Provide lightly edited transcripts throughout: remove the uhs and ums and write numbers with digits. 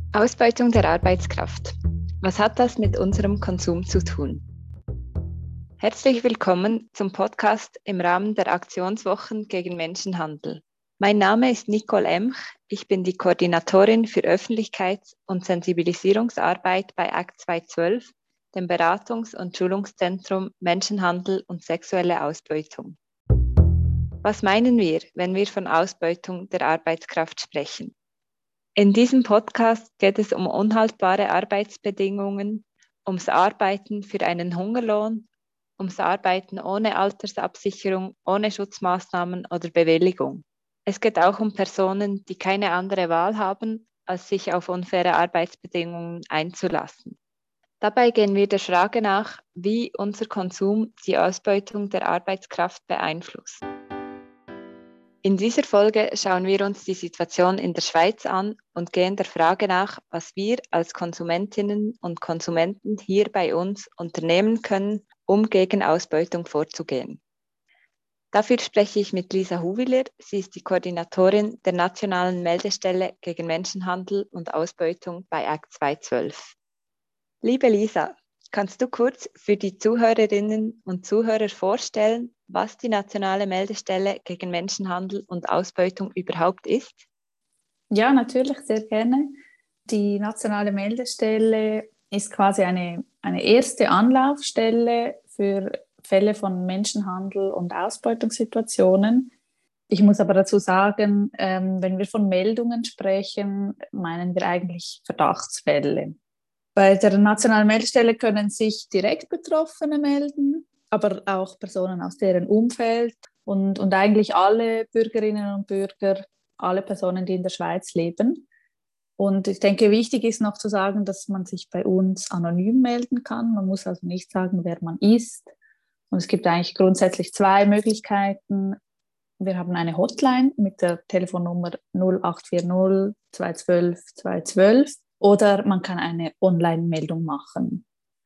Ausbeutung der Arbeitskraft. Was hat das mit unserem Konsum zu tun? Herzlich willkommen zum Podcast im Rahmen der Aktionswochen gegen Menschenhandel. Mein Name ist Nicole Emch, ich bin die Koordinatorin für Öffentlichkeits- und Sensibilisierungsarbeit bei ACT 212, dem Beratungs- und Schulungszentrum Menschenhandel und sexuelle Ausbeutung. Was meinen wir, wenn wir von Ausbeutung der Arbeitskraft sprechen? In diesem Podcast geht es um unhaltbare Arbeitsbedingungen, ums Arbeiten für einen Hungerlohn, ums Arbeiten ohne Altersabsicherung, ohne Schutzmaßnahmen oder Bewilligung. Es geht auch um Personen, die keine andere Wahl haben, als sich auf unfaire Arbeitsbedingungen einzulassen. Dabei gehen wir der Frage nach, wie unser Konsum die Ausbeutung der Arbeitskraft beeinflusst. In dieser Folge schauen wir uns die Situation in der Schweiz an und gehen der Frage nach, was wir als Konsumentinnen und Konsumenten hier bei uns unternehmen können, um gegen Ausbeutung vorzugehen. Dafür spreche ich mit Lisa Huwiler. Sie ist die Koordinatorin der Nationalen Meldestelle gegen Menschenhandel und Ausbeutung bei ACT 212. Liebe Lisa, kannst du kurz für die Zuhörerinnen und Zuhörer vorstellen, was die Nationale Meldestelle gegen Menschenhandel und Ausbeutung überhaupt ist? Ja, natürlich, sehr gerne. Die Nationale Meldestelle ist quasi eine erste Anlaufstelle für Fälle von Menschenhandel und Ausbeutungssituationen. Ich muss aber dazu sagen, wenn wir von Meldungen sprechen, meinen wir eigentlich Verdachtsfälle. Bei der Nationalen Meldestelle können sich direkt Betroffene melden, aber auch Personen aus deren Umfeld und eigentlich alle Bürgerinnen und Bürger, alle Personen, die in der Schweiz leben. Und ich denke, wichtig ist noch zu sagen, dass man sich bei uns anonym melden kann. Man muss also nicht sagen, wer man ist. Und es gibt eigentlich grundsätzlich zwei Möglichkeiten. Wir haben eine Hotline mit der Telefonnummer 0840 212 212 oder man kann eine Online-Meldung machen.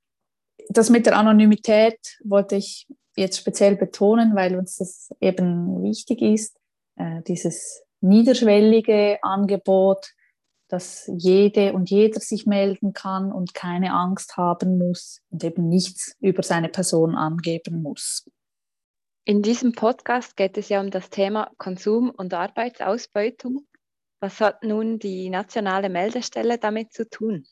Das mit der Anonymität wollte ich jetzt speziell betonen, weil uns das eben wichtig ist, dieses niederschwellige Angebot, dass jede und jeder sich melden kann und keine Angst haben muss und eben nichts über seine Person angeben muss. In diesem Podcast geht es ja um das Thema Konsum und Arbeitsausbeutung. Was hat nun die Nationale Meldestelle damit zu tun?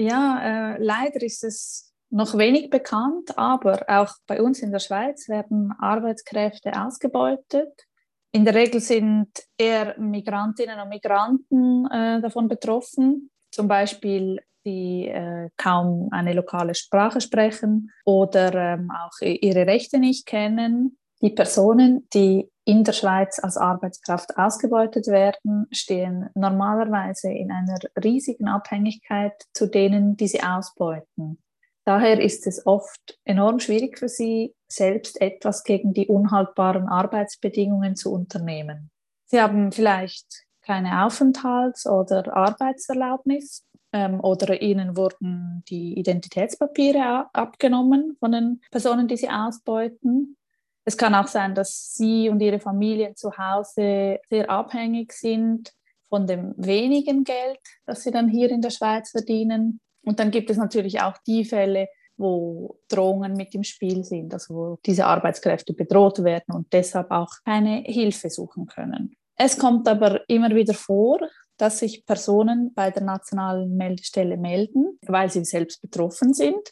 Ja, leider ist es noch wenig bekannt, aber auch bei uns in der Schweiz werden Arbeitskräfte ausgebeutet. In der Regel sind eher Migrantinnen und Migranten davon betroffen, zum Beispiel die kaum eine lokale Sprache sprechen oder auch ihre Rechte nicht kennen. Die Personen, die in der Schweiz als Arbeitskraft ausgebeutet werden, stehen normalerweise in einer riesigen Abhängigkeit zu denen, die sie ausbeuten. Daher ist es oft enorm schwierig für sie, selbst etwas gegen die unhaltbaren Arbeitsbedingungen zu unternehmen. Sie haben vielleicht keine Aufenthalts- oder Arbeitserlaubnis oder ihnen wurden die Identitätspapiere abgenommen von den Personen, die sie ausbeuten. Es kann auch sein, dass sie und ihre Familien zu Hause sehr abhängig sind von dem wenigen Geld, das sie dann hier in der Schweiz verdienen. Und dann gibt es natürlich auch die Fälle, wo Drohungen mit im Spiel sind, also wo diese Arbeitskräfte bedroht werden und deshalb auch keine Hilfe suchen können. Es kommt aber immer wieder vor, dass sich Personen bei der Nationalen Meldestelle melden, weil sie selbst betroffen sind.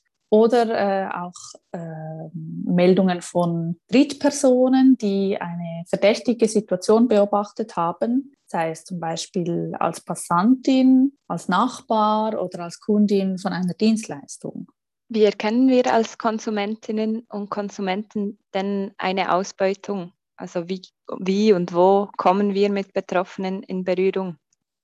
Oder auch Meldungen von Drittpersonen, die eine verdächtige Situation beobachtet haben, sei es zum Beispiel als Passantin, als Nachbar oder als Kundin von einer Dienstleistung. Wie erkennen wir als Konsumentinnen und Konsumenten denn eine Ausbeutung? Also wie und wo kommen wir mit Betroffenen in Berührung?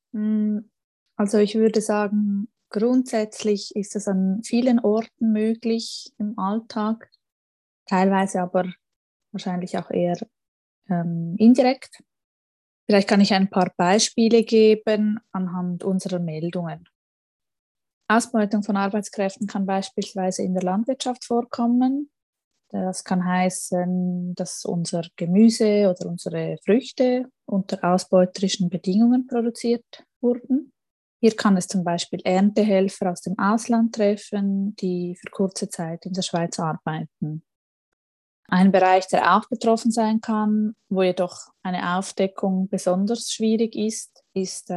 Also ich würde sagen, grundsätzlich ist es an vielen Orten möglich im Alltag, teilweise aber wahrscheinlich auch eher indirekt. Vielleicht kann ich ein paar Beispiele geben anhand unserer Meldungen. Ausbeutung von Arbeitskräften kann beispielsweise in der Landwirtschaft vorkommen. Das kann heißen, dass unser Gemüse oder unsere Früchte unter ausbeuterischen Bedingungen produziert wurden. Hier kann es zum Beispiel Erntehelfer aus dem Ausland treffen, die für kurze Zeit in der Schweiz arbeiten. Ein Bereich, der auch betroffen sein kann, wo jedoch eine Aufdeckung besonders schwierig ist, ist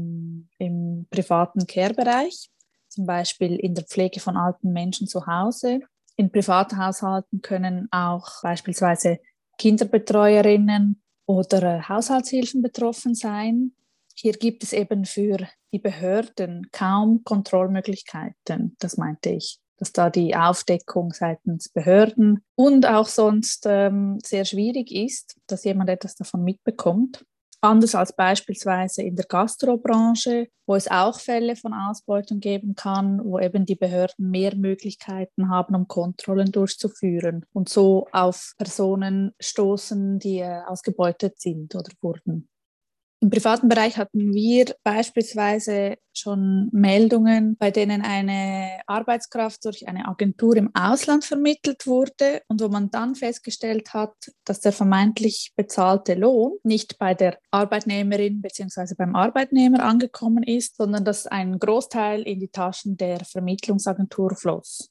im privaten Care-Bereich, zum Beispiel in der Pflege von alten Menschen zu Hause. In Privathaushalten können auch beispielsweise Kinderbetreuerinnen oder Haushaltshilfen betroffen sein. Hier gibt es eben für die Behörden kaum Kontrollmöglichkeiten, das meinte ich, dass da die Aufdeckung seitens Behörden und auch sonst sehr schwierig ist, dass jemand etwas davon mitbekommt. Anders als beispielsweise in der Gastrobranche, wo es auch Fälle von Ausbeutung geben kann, wo eben die Behörden mehr Möglichkeiten haben, um Kontrollen durchzuführen und so auf Personen stoßen, die ausgebeutet sind oder wurden. Im privaten Bereich hatten wir beispielsweise schon Meldungen, bei denen eine Arbeitskraft durch eine Agentur im Ausland vermittelt wurde und wo man dann festgestellt hat, dass der vermeintlich bezahlte Lohn nicht bei der Arbeitnehmerin bzw. beim Arbeitnehmer angekommen ist, sondern dass ein Großteil in die Taschen der Vermittlungsagentur floss.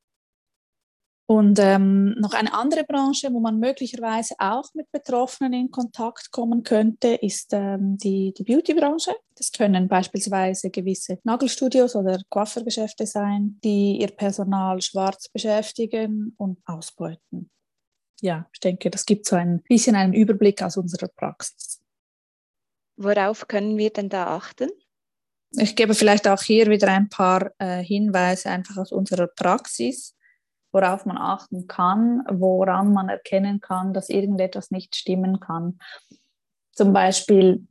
Und noch eine andere Branche, wo man möglicherweise auch mit Betroffenen in Kontakt kommen könnte, ist die Beauty-Branche. Das können beispielsweise gewisse Nagelstudios oder Coiffeurgeschäfte sein, die ihr Personal schwarz beschäftigen und ausbeuten. Ja, ich denke, das gibt so ein bisschen einen Überblick aus unserer Praxis. Worauf können wir denn da achten? Ich gebe vielleicht auch hier wieder ein paar Hinweise einfach aus unserer Praxis, worauf man achten kann, woran man erkennen kann, dass irgendetwas nicht stimmen kann. Zum Beispiel,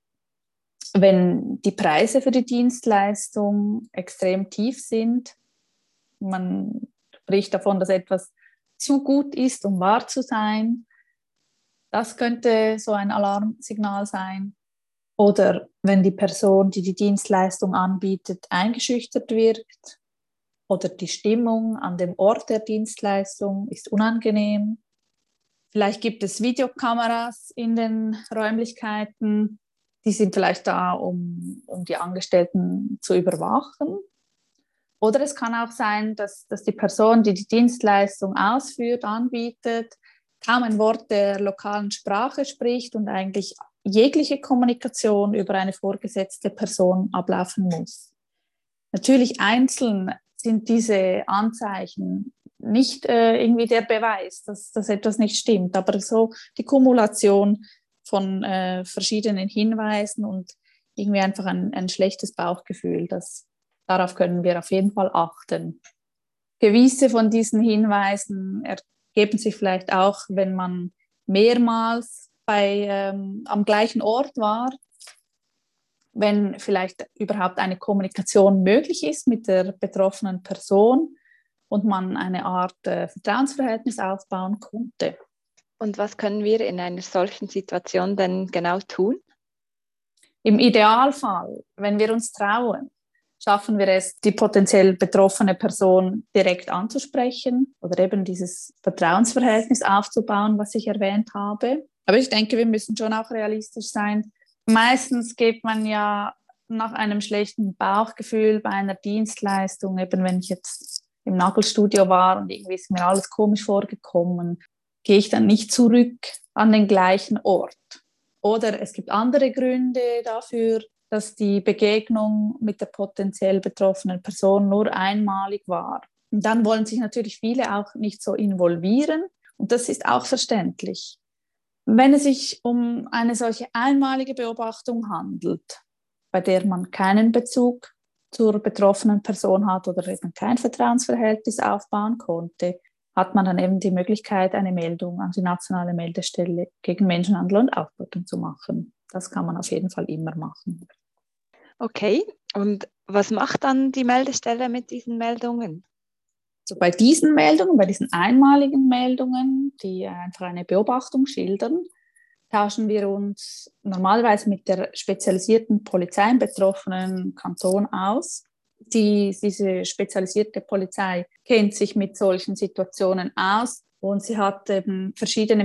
wenn die Preise für die Dienstleistung extrem tief sind, man spricht davon, dass etwas zu gut ist, um wahr zu sein, das könnte so ein Alarmsignal sein. Oder wenn die Person, die die Dienstleistung anbietet, eingeschüchtert wirkt, oder die Stimmung an dem Ort der Dienstleistung ist unangenehm. Vielleicht gibt es Videokameras in den Räumlichkeiten, die sind vielleicht da, um die Angestellten zu überwachen. Oder es kann auch sein, dass die Person, die die Dienstleistung ausführt, anbietet, kaum ein Wort der lokalen Sprache spricht und eigentlich jegliche Kommunikation über eine vorgesetzte Person ablaufen muss. Natürlich einzeln sind diese Anzeichen nicht irgendwie der Beweis, dass etwas nicht stimmt, aber so die Kumulation von verschiedenen Hinweisen und irgendwie einfach ein schlechtes Bauchgefühl, darauf können wir auf jeden Fall achten. Gewisse von diesen Hinweisen ergeben sich vielleicht auch, wenn man mehrmals am gleichen Ort war, wenn vielleicht überhaupt eine Kommunikation möglich ist mit der betroffenen Person und man eine Art Vertrauensverhältnis aufbauen konnte. Und was können wir in einer solchen Situation denn genau tun? Im Idealfall, wenn wir uns trauen, schaffen wir es, die potenziell betroffene Person direkt anzusprechen oder eben dieses Vertrauensverhältnis aufzubauen, was ich erwähnt habe. Aber ich denke, wir müssen schon auch realistisch sein. Meistens geht man ja nach einem schlechten Bauchgefühl bei einer Dienstleistung, eben wenn ich jetzt im Nagelstudio war und irgendwie ist mir alles komisch vorgekommen, gehe ich dann nicht zurück an den gleichen Ort. Oder es gibt andere Gründe dafür, dass die Begegnung mit der potenziell betroffenen Person nur einmalig war. Und dann wollen sich natürlich viele auch nicht so involvieren und das ist auch verständlich. Wenn es sich um eine solche einmalige Beobachtung handelt, bei der man keinen Bezug zur betroffenen Person hat oder eben kein Vertrauensverhältnis aufbauen konnte, hat man dann eben die Möglichkeit, eine Meldung an die nationale Meldestelle gegen Menschenhandel und Ausbeutung zu machen. Das kann man auf jeden Fall immer machen. Okay, und was macht dann die Meldestelle mit diesen Meldungen? So bei diesen Meldungen, bei diesen einmaligen Meldungen, die einfach eine Beobachtung schildern, tauschen wir uns normalerweise mit der spezialisierten Polizei im betroffenen Kanton aus. Diese spezialisierte Polizei kennt sich mit solchen Situationen aus und sie hat eben verschiedene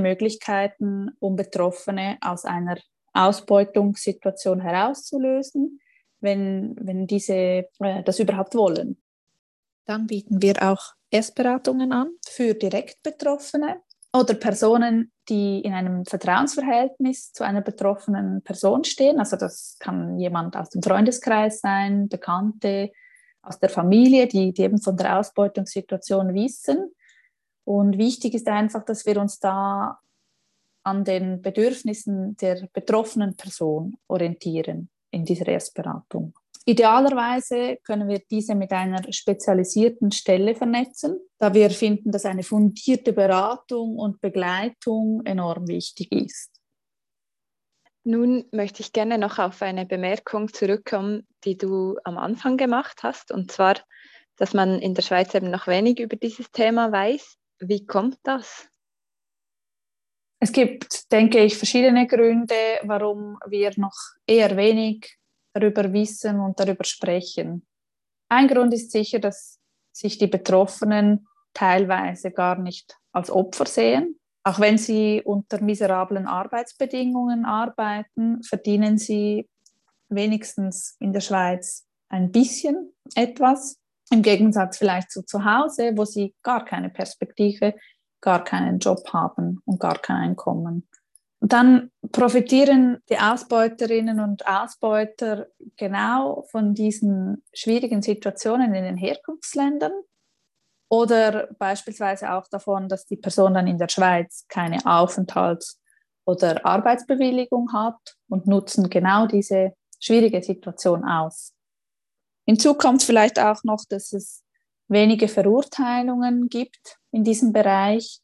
Möglichkeiten, um Betroffene aus einer Ausbeutungssituation herauszulösen, wenn diese das überhaupt wollen. Dann bieten wir auch Erstberatungen an für direkt Betroffene oder Personen, die in einem Vertrauensverhältnis zu einer betroffenen Person stehen. Also das kann jemand aus dem Freundeskreis sein, Bekannte aus der Familie, die eben von der Ausbeutungssituation wissen. Und wichtig ist einfach, dass wir uns da an den Bedürfnissen der betroffenen Person orientieren in dieser Erstberatung. Idealerweise können wir diese mit einer spezialisierten Stelle vernetzen, da wir finden, dass eine fundierte Beratung und Begleitung enorm wichtig ist. Nun möchte ich gerne noch auf eine Bemerkung zurückkommen, die du am Anfang gemacht hast, und zwar, dass man in der Schweiz eben noch wenig über dieses Thema weiß. Wie kommt das? Es gibt, denke ich, verschiedene Gründe, warum wir noch eher wenig darüber wissen und darüber sprechen. Ein Grund ist sicher, dass sich die Betroffenen teilweise gar nicht als Opfer sehen. Auch wenn sie unter miserablen Arbeitsbedingungen arbeiten, verdienen sie wenigstens in der Schweiz ein bisschen etwas. Im Gegensatz vielleicht zu Hause, wo sie gar keine Perspektive, gar keinen Job haben und gar kein Einkommen. Und dann profitieren die Ausbeuterinnen und Ausbeuter genau von diesen schwierigen Situationen in den Herkunftsländern oder beispielsweise auch davon, dass die Person dann in der Schweiz keine Aufenthalts- oder Arbeitsbewilligung hat und nutzen genau diese schwierige Situation aus. Hinzu kommt vielleicht auch noch, dass es wenige Verurteilungen gibt in diesem Bereich.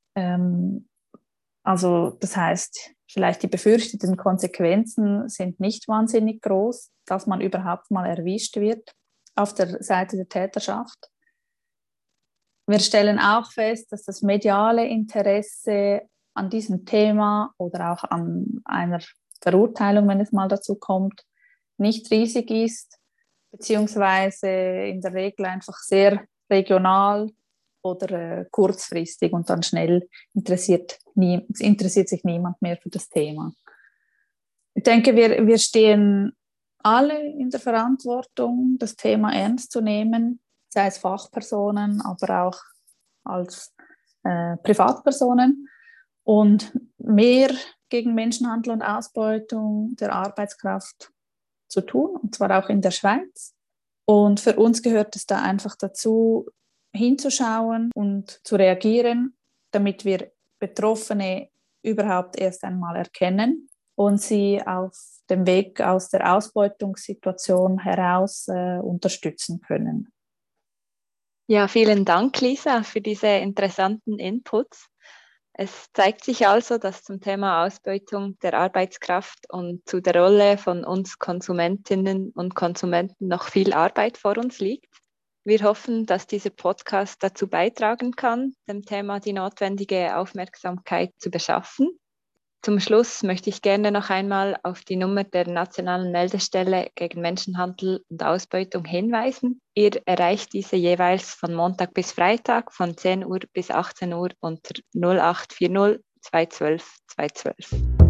Also das heißt, vielleicht die befürchteten Konsequenzen sind nicht wahnsinnig groß, dass man überhaupt mal erwischt wird auf der Seite der Täterschaft. Wir stellen auch fest, dass das mediale Interesse an diesem Thema oder auch an einer Verurteilung, wenn es mal dazu kommt, nicht riesig ist, beziehungsweise in der Regel einfach sehr regional oder kurzfristig und dann schnell interessiert sich niemand mehr für das Thema. Ich denke, wir stehen alle in der Verantwortung, das Thema ernst zu nehmen, sei es Fachpersonen, aber auch als Privatpersonen und mehr gegen Menschenhandel und Ausbeutung der Arbeitskraft zu tun, und zwar auch in der Schweiz. Und für uns gehört es da einfach dazu, hinzuschauen und zu reagieren, damit wir Betroffene überhaupt erst einmal erkennen und sie auf dem Weg aus der Ausbeutungssituation heraus unterstützen können. Ja, vielen Dank, Lisa, für diese interessanten Inputs. Es zeigt sich also, dass zum Thema Ausbeutung der Arbeitskraft und zu der Rolle von uns Konsumentinnen und Konsumenten noch viel Arbeit vor uns liegt. Wir hoffen, dass dieser Podcast dazu beitragen kann, dem Thema die notwendige Aufmerksamkeit zu beschaffen. Zum Schluss möchte ich gerne noch einmal auf die Nummer der Nationalen Meldestelle gegen Menschenhandel und Ausbeutung hinweisen. Ihr erreicht diese jeweils von Montag bis Freitag von 10 Uhr bis 18 Uhr unter 0840 212 212.